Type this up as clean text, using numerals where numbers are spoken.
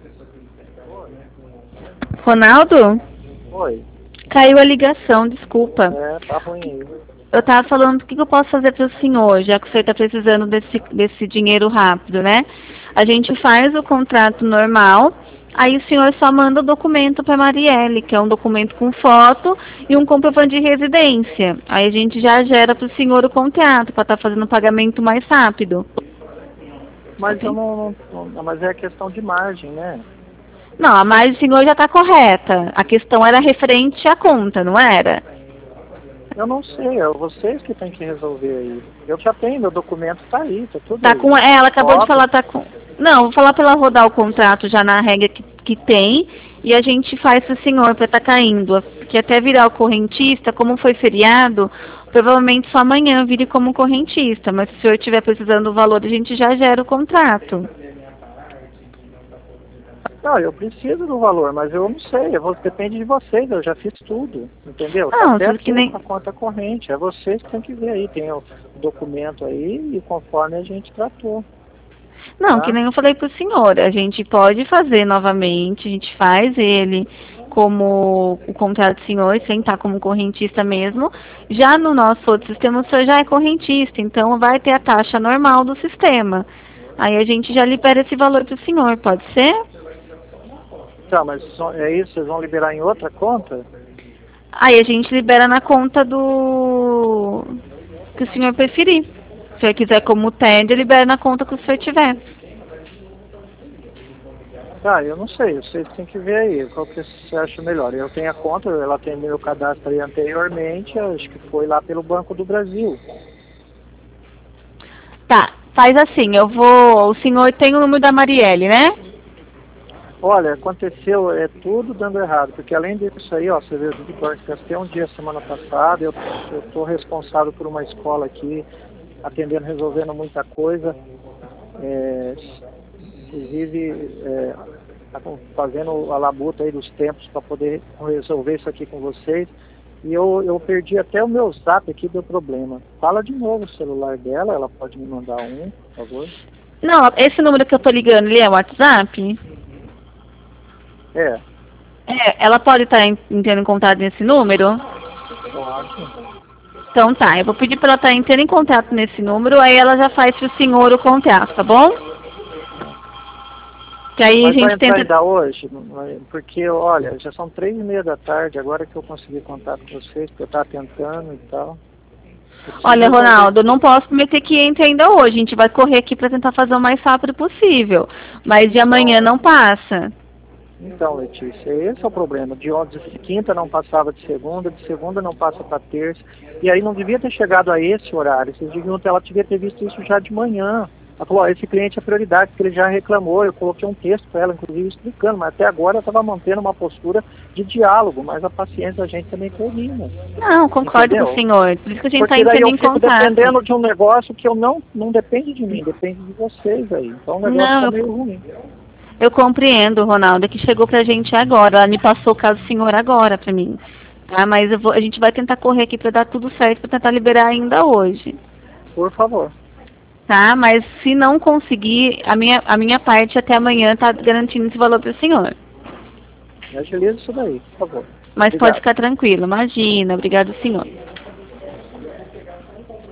Oi. Ronaldo? Oi. Caiu a ligação, desculpa. Tá ruim aí. Eu estava falando o que eu posso fazer para o senhor, já que o senhor está precisando desse dinheiro rápido, né? A gente faz o contrato normal, aí o senhor só manda o documento para a Marielle, que é um documento com foto e um comprovante de residência. Aí a gente já gera para o senhor o contrato, para estar fazendo o pagamento mais rápido. Mas eu Ok? mas é questão de margem, né? Não, a margem do senhor já está correta. A questão era referente à conta, não era? Eu não sei, é vocês que têm que resolver aí. Eu já tenho, meu documento tá aí, tá tudo Tá aí. com, ela acabou de Foto. falar, tá com. Não, vou falar para ela rodar o contrato já na regra que tem e a gente faz pro senhor para estar caindo. Porque até virar o correntista, como foi feriado, provavelmente só amanhã vire como correntista. Mas se o senhor estiver precisando do valor, a gente já gera o contrato. Não, eu preciso do valor, mas eu não sei, depende de vocês, eu já fiz tudo, entendeu? Tá Não, até tudo que aqui nem. a conta corrente, é vocês que têm que ver aí, tem o documento aí e conforme a gente tratou, Não, que tá? nem eu falei pro senhor, a gente pode fazer novamente, a gente faz ele como o contrato do senhor, sem estar como correntista mesmo. Já no nosso outro sistema, o senhor já é correntista, então vai ter a taxa normal do sistema. Aí a gente já libera esse valor pro senhor, pode ser? Tá, mas é isso, vocês vão liberar em outra conta? Aí a gente libera na conta do que o senhor preferir. Se o senhor quiser como TED, libera na conta que o senhor tiver. Tá, eu não sei, vocês têm que ver aí, qual que você acha melhor. Eu tenho a conta, ela tem meu cadastro aí anteriormente, acho que foi lá pelo Banco do Brasil. Tá, faz assim, eu vou. O senhor tem o número da Marielle, né? Olha, aconteceu, é tudo dando errado, porque além disso aí, ó, você vê, eu gastei um dia semana passada, eu tô responsável por uma escola aqui, atendendo, resolvendo muita coisa, é, inclusive fazendo a labuta aí dos tempos para poder resolver isso aqui com vocês, e eu perdi até o meu zap aqui, deu problema. Fala de novo o celular dela, ela pode me mandar um, por favor? Não, esse número que eu tô ligando, ele é o WhatsApp? É, Ela pode estar entrando em contato nesse número? pode. Então tá, eu vou pedir para ela estar entrando em contato nesse número, aí ela já faz pro senhor o contrato, tá bom? Que aí a Mas vai gente entrar tenta. ainda hoje? Porque, olha, já são 3:30 da tarde, agora que eu consegui contato com vocês, porque eu estava tentando e tal. Eu preciso Olha, resolver Ronaldo, eu isso não aí. posso prometer que entre ainda hoje. A gente vai correr aqui para tentar fazer o mais rápido possível. Mas de amanhã não passa. Então, Letícia, esse é o problema. De quinta não passava de segunda não passa para terça. E aí não devia ter chegado a esse horário. Ela devia ter visto isso já de manhã. Ela falou, ó, esse cliente é prioridade, porque ele já reclamou. Eu coloquei um texto para ela, inclusive, explicando, mas até agora eu estava mantendo uma postura de diálogo, mas a paciência da gente também termina. Não, concordo com o Entendeu? senhor. Por isso que a gente está Porque daí entrando eu em fico contato. dependendo de um negócio que eu não depende de mim, depende de vocês aí. Então o negócio Não, está meio ruim. eu compreendo, Ronaldo, é que chegou pra gente agora. Ela me passou o caso do senhor agora pra mim. Tá? Mas a gente vai tentar correr aqui pra dar tudo certo, pra tentar liberar ainda hoje. Por favor. Tá? Mas se não conseguir, a minha parte até amanhã tá garantindo esse valor pro senhor. Me agiliza isso daí, por favor. Mas pode Obrigado. ficar tranquilo, imagina. Obrigado, senhor.